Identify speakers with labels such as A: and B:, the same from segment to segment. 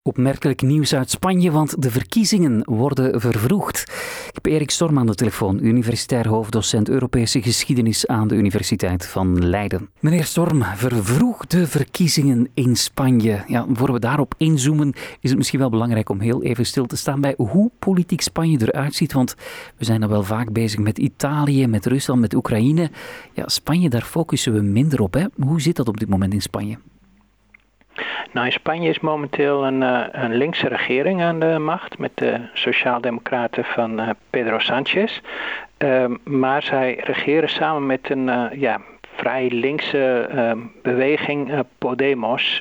A: Opmerkelijk nieuws uit Spanje, want de verkiezingen worden vervroegd. Ik heb Erik Storm aan de telefoon, universitair hoofddocent Europese geschiedenis aan de Universiteit van Leiden. Meneer Storm, vervroegde verkiezingen in Spanje. Ja, voor we daarop inzoomen is het misschien wel belangrijk om heel even stil te staan bij hoe politiek Spanje eruit ziet, want we zijn dan wel vaak bezig met Italië, met Rusland, met Oekraïne. Ja, Spanje, daar focussen we minder op, hè? Hoe zit dat op dit moment in Spanje?
B: Nou, in Spanje is momenteel een linkse regering aan de macht met de sociaaldemocraten van Pedro Sánchez. Maar zij regeren samen met een vrij linkse beweging Podemos.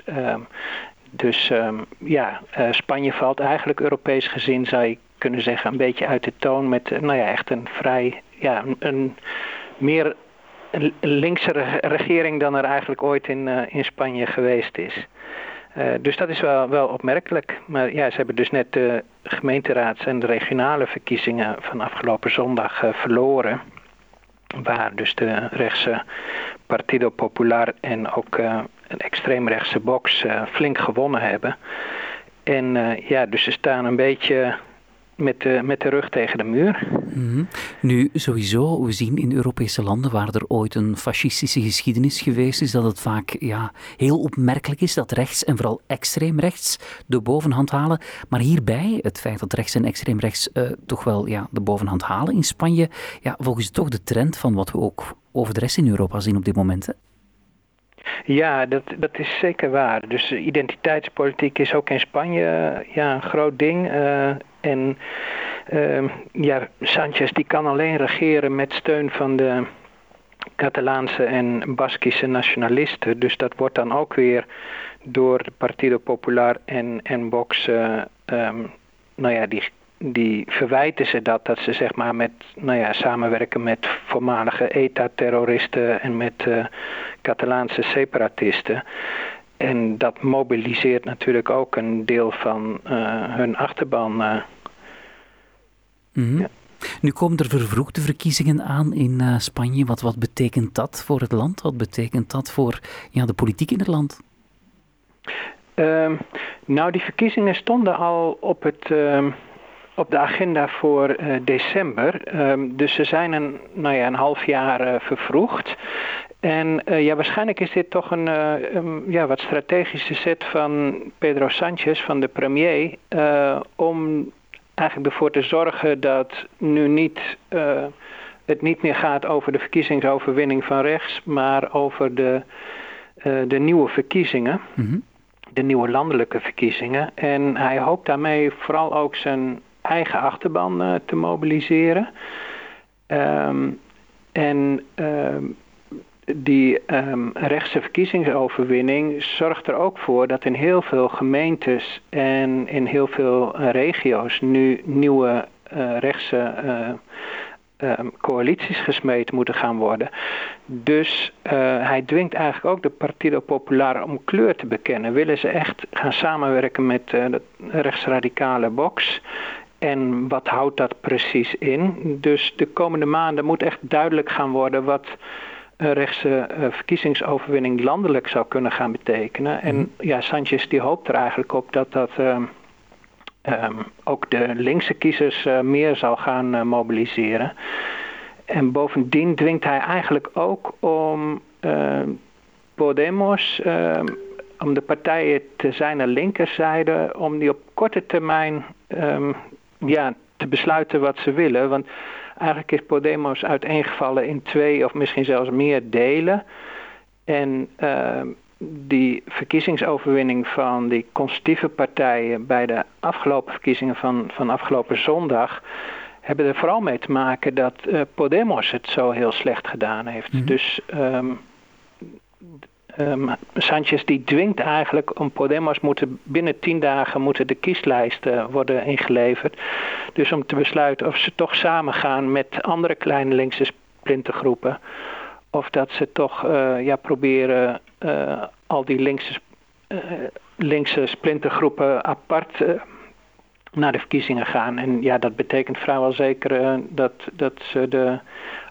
B: Spanje valt eigenlijk Europees gezien, zou je kunnen zeggen, een beetje uit de toon met echt een vrij, een meer linkse regering dan er eigenlijk ooit in Spanje geweest is. Dus dat is wel opmerkelijk. Maar ja, ze hebben dus net de gemeenteraads- en de regionale verkiezingen van afgelopen zondag verloren. Waar dus de rechtse Partido Popular en ook een extreemrechtse Vox flink gewonnen hebben. En dus ze staan een beetje met de rug tegen de muur.
A: Mm-hmm. Nu, sowieso, we zien in Europese landen waar er ooit een fascistische geschiedenis geweest is, dat het vaak heel opmerkelijk is dat rechts en vooral extreem rechts de bovenhand halen. Maar hierbij, het feit dat rechts en extreem rechts toch wel de bovenhand halen in Spanje, volgens toch de trend van wat we ook over de rest in Europa zien op dit moment, hè?
B: Ja, dat is zeker waar. Dus identiteitspolitiek is ook in Spanje een groot ding. Sánchez die kan alleen regeren met steun van de Catalaanse en Baskische nationalisten. Dus dat wordt dan ook weer door de Partido Popular en Vox, die verwijten ze dat ze zeg maar samenwerken met voormalige ETA-terroristen en met Catalaanse separatisten. En dat mobiliseert natuurlijk ook een deel van hun achterban.
A: Mm-hmm. Ja. Nu komen er vervroegde verkiezingen aan in Spanje. Wat betekent dat voor het land? Wat betekent dat voor de politiek in het land?
B: Die verkiezingen stonden al op de agenda voor december. Dus ze zijn een half jaar vervroegd. En waarschijnlijk is dit toch een wat strategische zet van Pedro Sánchez, van de premier, om eigenlijk ervoor te zorgen dat nu het niet meer gaat over de verkiezingsoverwinning van rechts, maar over de nieuwe verkiezingen, mm-hmm. De nieuwe landelijke verkiezingen. En hij hoopt daarmee vooral ook zijn eigen achterban te mobiliseren. Die rechtse verkiezingsoverwinning zorgt er ook voor dat in heel veel gemeentes en in heel veel regio's nu nieuwe rechtse coalities gesmeed moeten gaan worden. Dus hij dwingt eigenlijk ook de Partido Popular om kleur te bekennen. Willen ze echt gaan samenwerken met de rechtsradicale Vox? En wat houdt dat precies in? Dus de komende maanden moet echt duidelijk gaan worden wat een rechtse verkiezingsoverwinning landelijk zou kunnen gaan betekenen. En Sánchez die hoopt er eigenlijk op dat ook de linkse kiezers meer zal gaan mobiliseren. En bovendien dwingt hij eigenlijk ook om Podemos, om de partijen te zijn linkerzijde, om die op korte termijn te besluiten wat ze willen. Want eigenlijk is Podemos uiteengevallen in 2 of misschien zelfs meer delen. En die verkiezingsoverwinning van die conservatieve partijen bij de afgelopen verkiezingen van afgelopen zondag hebben er vooral mee te maken dat Podemos het zo heel slecht gedaan heeft. Mm-hmm. Dus Sánchez die dwingt eigenlijk om Podemos binnen 10 dagen de kieslijsten worden ingeleverd. Dus om te besluiten of ze toch samen gaan met andere kleine linkse splintergroepen. Of dat ze toch proberen al die linkse splintergroepen apart naar de verkiezingen gaan. En dat betekent vrijwel zeker dat ze de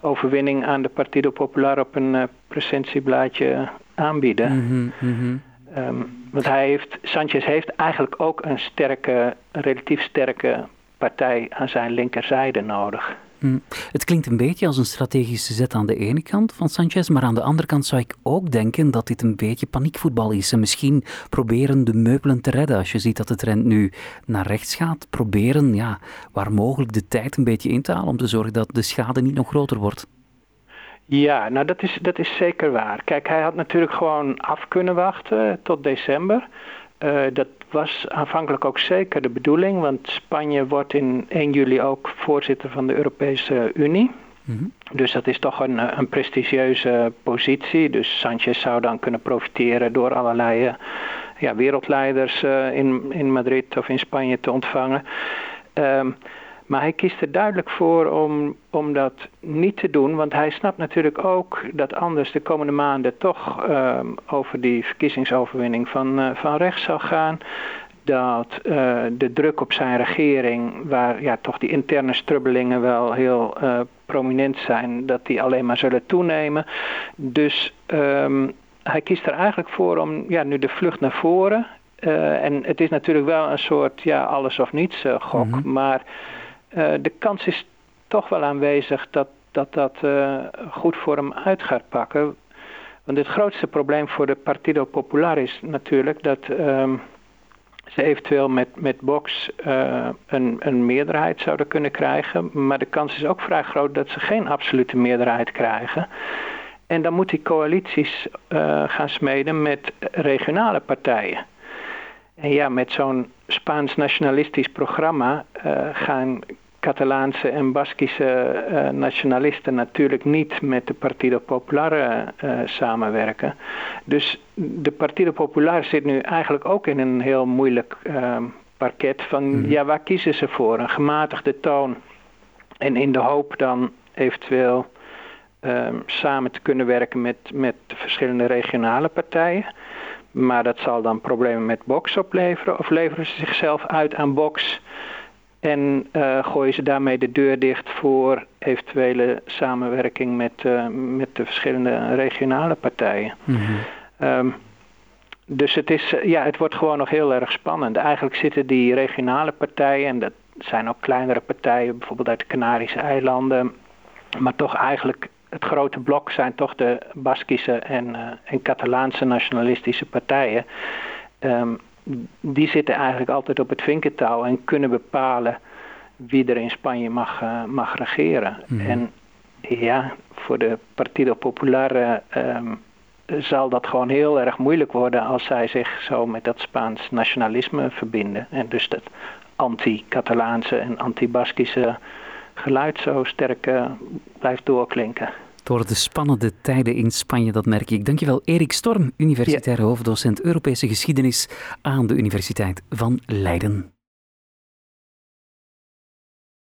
B: overwinning aan de Partido Popular op een presentieblaadje aanbieden.
A: Mm-hmm, mm-hmm.
B: Want Sanchez heeft eigenlijk ook een relatief sterke partij aan zijn linkerzijde nodig.
A: Het klinkt een beetje als een strategische zet aan de ene kant van Sanchez, maar aan de andere kant zou ik ook denken dat dit een beetje paniekvoetbal is. En misschien proberen de meubelen te redden. Als je ziet dat de trend nu naar rechts gaat, proberen waar mogelijk de tijd een beetje in te halen om te zorgen dat de schade niet nog groter wordt.
B: Ja, nou dat is zeker waar. Kijk, hij had natuurlijk gewoon af kunnen wachten tot december. Dat was aanvankelijk ook zeker de bedoeling, want Spanje wordt in 1 juli ook voorzitter van de Europese Unie. Mm-hmm. Dus dat is toch een prestigieuze positie. Dus Sanchez zou dan kunnen profiteren door allerlei wereldleiders in Madrid of in Spanje te ontvangen. Maar hij kiest er duidelijk voor om dat niet te doen, want hij snapt natuurlijk ook dat anders de komende maanden toch over die verkiezingsoverwinning van rechts zal gaan. Dat de druk op zijn regering, waar toch die interne strubbelingen wel heel prominent zijn, dat die alleen maar zullen toenemen. Dus hij kiest er eigenlijk voor om nu de vlucht naar voren. En het is natuurlijk wel een soort alles of niets gok, mm-hmm. Maar de kans is toch wel aanwezig dat goed voor hem uit gaat pakken. Want het grootste probleem voor de Partido Popular is natuurlijk dat ze eventueel met Vox een meerderheid zouden kunnen krijgen. Maar de kans is ook vrij groot dat ze geen absolute meerderheid krijgen. En dan moet die coalities gaan smeden met regionale partijen. En met zo'n Spaans nationalistisch programma gaan Catalaanse en Baskische nationalisten natuurlijk niet met de Partido Popular samenwerken. Dus de Partido Popular zit nu eigenlijk ook in een heel moeilijk parket van waar kiezen ze voor? Een gematigde toon en in de hoop dan eventueel samen te kunnen werken met de verschillende regionale partijen. Maar dat zal dan problemen met Vox opleveren. Of leveren ze zichzelf uit aan Vox en gooien ze daarmee de deur dicht voor eventuele samenwerking met de verschillende regionale partijen. Mm-hmm. Dus het wordt gewoon nog heel erg spannend. Eigenlijk zitten die regionale partijen, en dat zijn ook kleinere partijen, bijvoorbeeld uit de Canarische eilanden, maar toch eigenlijk het grote blok zijn toch de Baskische en Catalaanse nationalistische partijen. Die zitten eigenlijk altijd op het vinkentouw en kunnen bepalen wie er in Spanje mag regeren. Mm-hmm. En voor de Partido Popular zal dat gewoon heel erg moeilijk worden als zij zich zo met dat Spaans nationalisme verbinden. En dus dat anti-Catalaanse en anti-Baskische geluid zo sterk blijft doorklinken.
A: Door de spannende tijden in Spanje, dat merk ik. Dankjewel, Erik Storm, universitair hoofddocent Europese geschiedenis aan de Universiteit van Leiden.